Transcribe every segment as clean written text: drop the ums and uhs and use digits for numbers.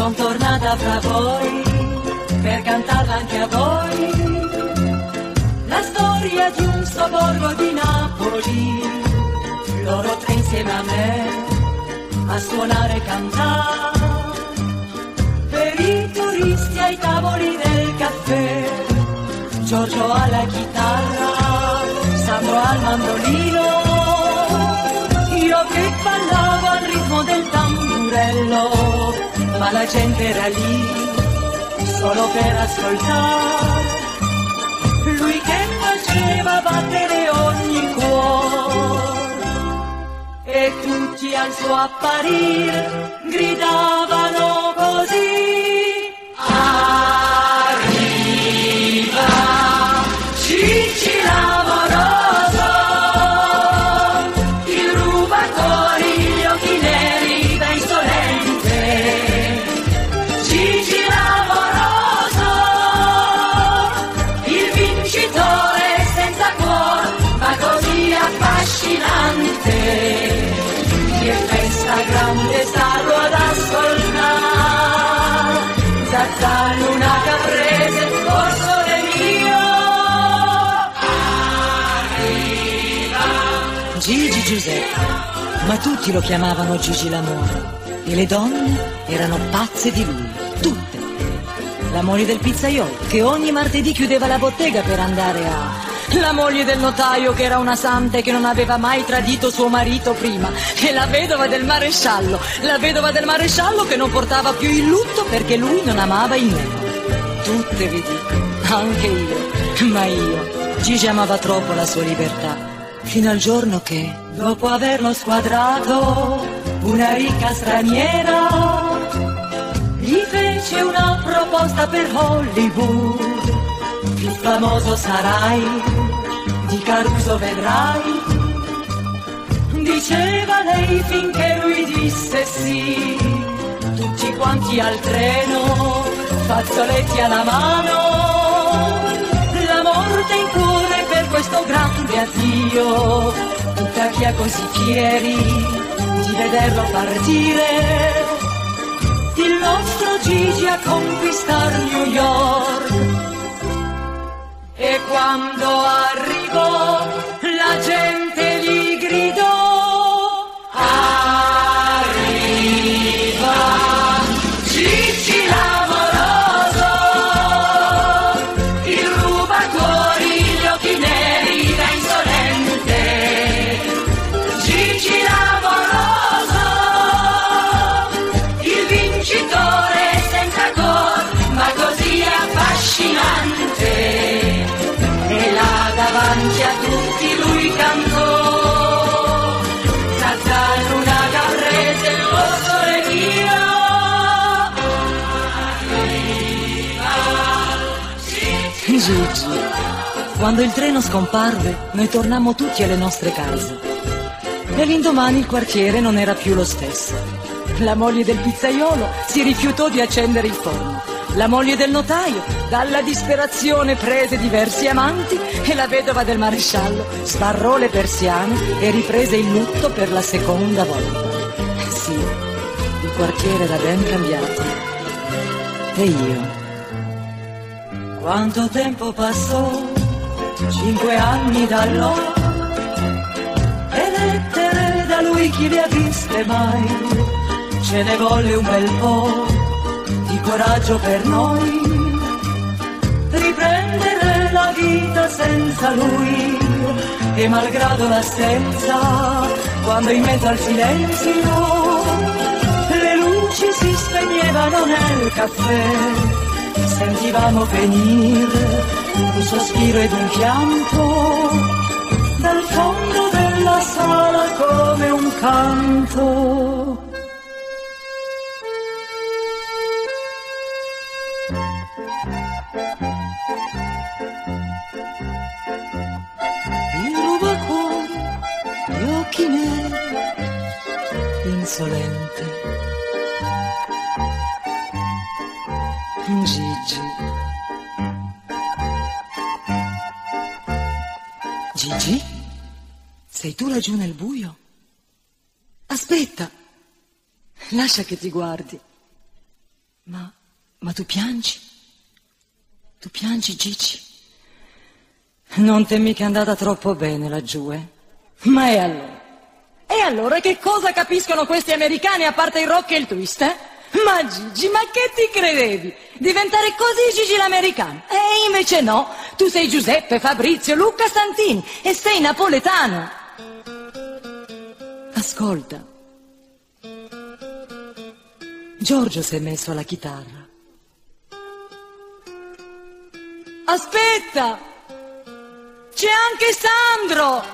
Son tornata fra voi per cantarla anche a voi, la storia di un sobborgo di Napoli, loro tre insieme a me a suonare e cantare, per i turisti ai tavoli del caffè, Giorgio alla chitarra, Sandro al mandolino, io che ballavo al ritmo del tamburello, ma la gente era lì solo per ascoltare, lui che faceva battere ogni cuore, e tutti al suo apparire gridavano così: arriva Cicci l'amoroso, il rubatori, gli occhi neri da insolente, Cicci l'amoroso, il vincitore senza cuore ma così affascinante, che festa grande starlo ad ascoltare, Zazza, Luna Caprese, o sole mio, arriva Gigi Giuseppe, ma tutti lo chiamavano Gigi l'amore, e le donne erano pazze di lui, tutte. La moglie del pizzaiolo, che ogni martedì chiudeva la bottega per andare a... La moglie del notaio, che era una santa e che non aveva mai tradito suo marito prima, e la vedova del maresciallo che non portava più il lutto perché lui non amava il nero. Tutte vi dico, anche io, ma io, Gigi amava troppo la sua libertà, fino al giorno che, dopo averlo squadrato, una ricca straniera gli fece una proposta per Hollywood. Più famoso sarai, di Caruso vedrai, diceva lei finché lui disse sì. Tutti quanti al treno, fazzoletti alla mano, la morte in cuore per questo grande addio, tutta chi è così fieri di vederlo partire, il nostro Gigi a conquistar New York. E quando arrivò la gente gli gridò: arriva Cicci l'amoroso, il rubatori, gli occhi neri da insolente, Cicci l'amoroso, il vincitore senza cor ma così affascinante, davanti a tutti lui cantò: Zazza, Luna Caprese, o sole mio, Gigi, quando il treno scomparve, noi tornammo tutti alle nostre case. E l'indomani il quartiere non era più lo stesso. La moglie del pizzaiolo si rifiutò di accendere il forno. La moglie del notaio, dalla disperazione, prese diversi amanti, e la vedova del maresciallo sbarrò le persiane e riprese il lutto per la seconda volta. Sì, il quartiere era ben cambiato. E io? Quanto tempo passò? 5 anni da allora, e lettere da lui chi le ha viste mai? Ce ne volle un bel po' di coraggio per noi, riprendere la vita senza lui, e malgrado l'assenza, quando in mezzo al silenzio le luci si spegnevano nel caffè, sentivamo venire un sospiro ed un pianto dal fondo della sala come un canto. Il rubacuori, gli occhi neri, insolente. Gigi. Gigi? Sei tu laggiù nel buio? Aspetta, lascia che ti guardi. Ma tu piangi? Tu piangi, Gigi? Non ti è mica andata troppo bene laggiù, eh? Ma e allora? E allora che cosa capiscono questi americani a parte il rock e il twist, eh? Ma Gigi, ma che ti credevi? Diventare così Gigi l'americano? E invece no, tu sei Giuseppe, Fabrizio, Luca Santini e sei napoletano. Ascolta, Giorgio si è messo alla chitarra. Aspetta, c'è anche Sandro.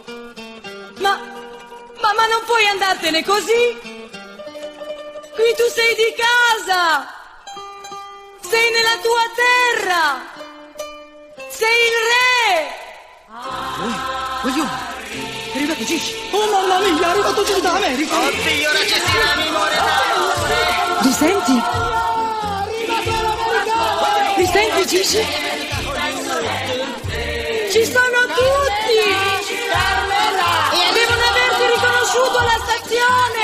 Ma non puoi andartene così? Qui tu sei di casa, sei nella tua terra, sei il re. Voglio, è arrivato Gigi. Oh mamma mia, è arrivato Gigi dall'America. Oddio, ora ci sarà l'amore da... Li senti? Li senti, Gigi? Ci sono tutti! Devono averti riconosciuto alla stazione!